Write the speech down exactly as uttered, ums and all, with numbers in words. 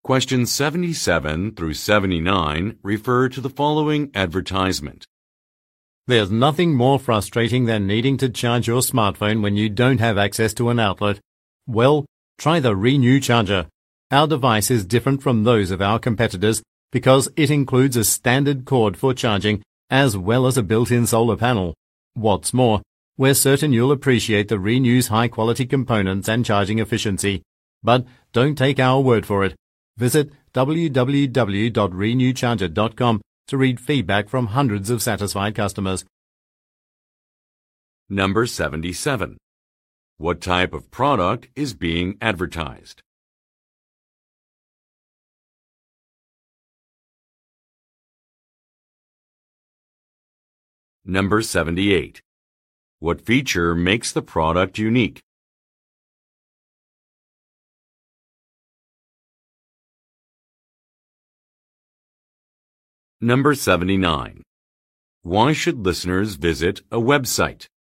Questions seventy-seven through seventy-nine refer to the following advertisement. There's nothing more frustrating than needing to charge your smartphone when you don't have access to an outlet. Well, try the Renew Charger. Our device is different from those of our competitors because it includes a standard cord for charging as well as a built-in solar panel. What's more, we're certain you'll appreciate the Renew's high-quality components and charging efficiency. But don't take our word for it. Visit w w w dot renew charger dot com to read feedback from hundreds of satisfied customers. Number seventy-seven. What type of product is being advertised? Number seventy-eight. What feature makes the product unique? Number seventy-nine. Why should listeners visit a website?